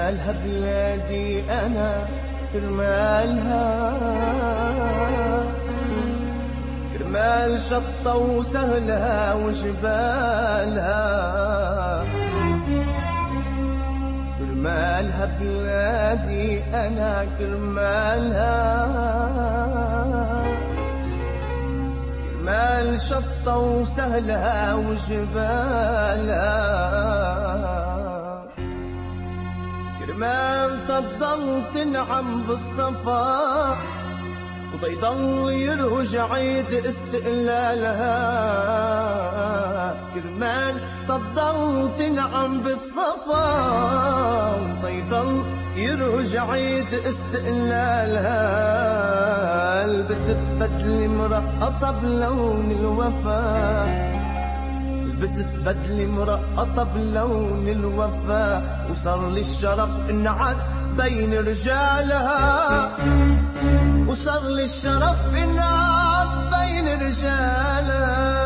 كرمالها بلادي أنا كرمالها، كرمال شطة وسهلها وجبالها، كرمالها بلادي أنا كرمالها، كرمال شطة وسهلها وجبالها، كرمال تضل تنعم بالصفا وضيضل يروج عيد استقلالها، كرمال تضل تنعم بالصفا وضيضل يروج عيد استقلالها. لبست بدل مرقطة بلون الوفا، لبست بدل مرقطة بلون الوفا، وصار لي الشرف انعد بين رجالها، وصار لي الشرف انعد بين رجالها.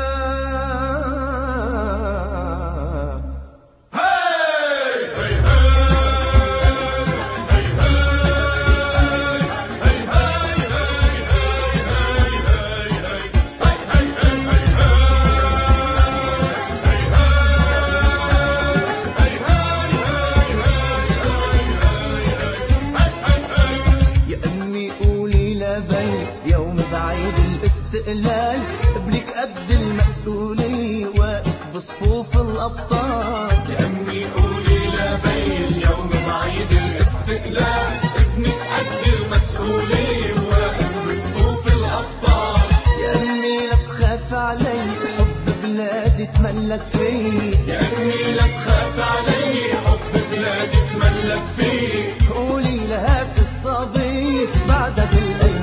يوم بعيد الاستقلال ابنك قد المسؤولية واقف بصفوف الأبطال. يا أمي قولي لبين يوم بعيد الاستقلال ابنك قد المسؤولية واقف بصفوف الأبطال. يا أمي لا تخاف علي حب بلادي تملك فيه، يا أمي لا تخاف علي حب بلادي تملك فيه. قولي لهاك الصبي بعدها بالقلب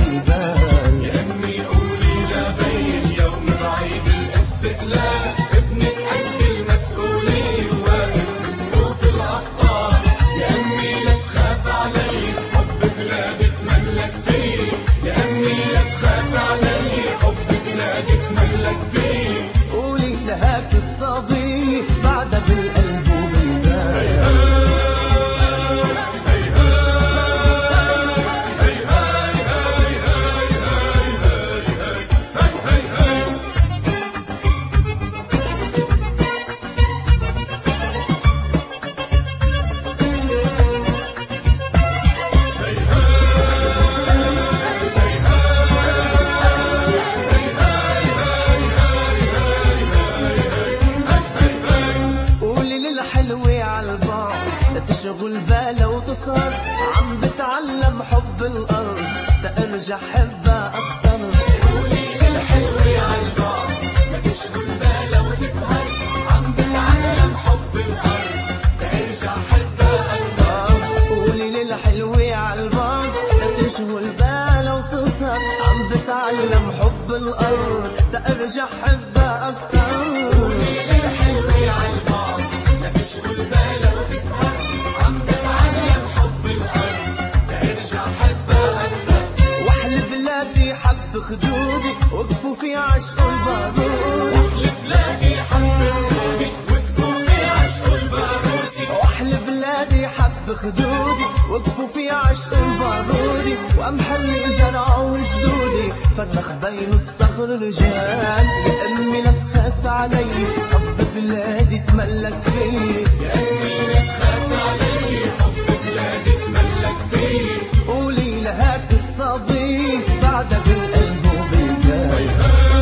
استقلال ابنك قد المسؤولية واقف بصفوف الأبطال. يا أمي لا تخاف علي حب بلادي تملك فيه، يا أمي لا تخاف علي حب بلادي تملك فيه. قولي لهاك الصبي بعدها بالقلب وبالبال. تشغل بالها وتصر عم بتعلم حب الأرض تأرجع حبها أكتر. قولي للحلوة عالبعض لا تشغل بالها وتسهر عم بتعلم حب الأرض تأرجع حبها أكتر. قولي للحلوة عالبعض لا تشغل بالها وتصر عم بتعلم حب الأرض تأرجع حبها أكتر. قولي للحلوة عالبعض لا تشغل بالها وتسهر عم بتعلم حب الأرض ترجع حبها أكتر. وأحلى بلادي حب خدودي وقفوا في عشق البارود، وأحلى بلادي حب خدودي وقفوا في عشق البارود، وأحلى بلادي حب خدودي وقفوا في عشق البارود. وأمحلي زرع وجدودي فرخ بين الصخر رجال. يا أمي لا تخاف علي حب بلادي تملك فيه، يا أمي لا تخاف علي حب بلادي تملك فيه. قولي لهاك الصبي بعدها بالقلب وبالبال.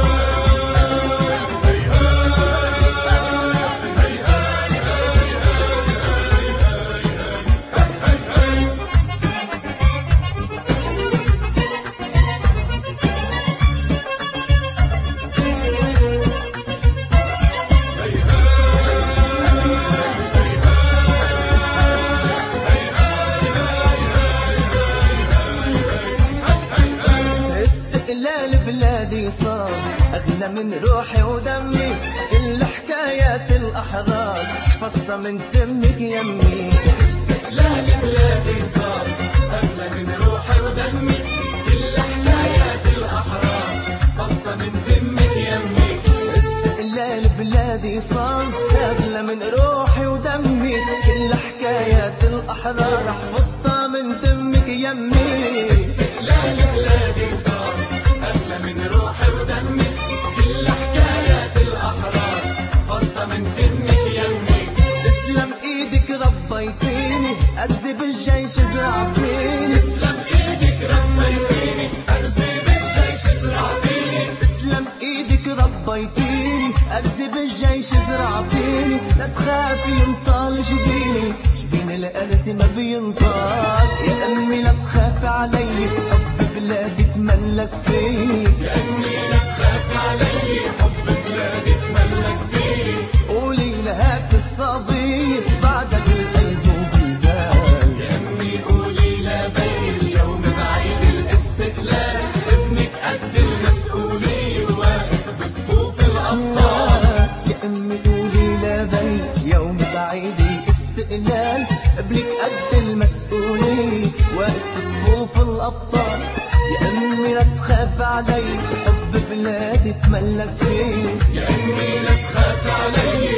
بلادي صار أغلى من روحي ودمي، كل حكايات الأحرار حفظتها من تمك يمي. استقلال بلادي صار أغلى من روحي ودمي، كل حكايات الأحرار حفظتها من تمك يمي. استقلال بلادي صار أغلى من روحي ودمي، كل حكايات ازرع فيني، لا تخافي ينطال جبيني، جبين الأنس ما بينطال. يا أمي لا تخافي علي، حب بلادي تملك فيني. يا أمي لا تخافي علي، حب بلادي تملك فيني. قولي لهاك الصبي بعدك القلب وبالبال. يا أمي قولي لبي اليوم بعيد الاستقلال، ابنك قد المسؤولية واقف بصفوف الأبطال. يا أمي قولي لبي يوم بعيد الاستقلال، ابنك قد المسؤولية واقف بصفوف الأبطال. يا أمي لا تخاف علي، حب بلادي تملك فيني. يا أمي لا تخافي علي،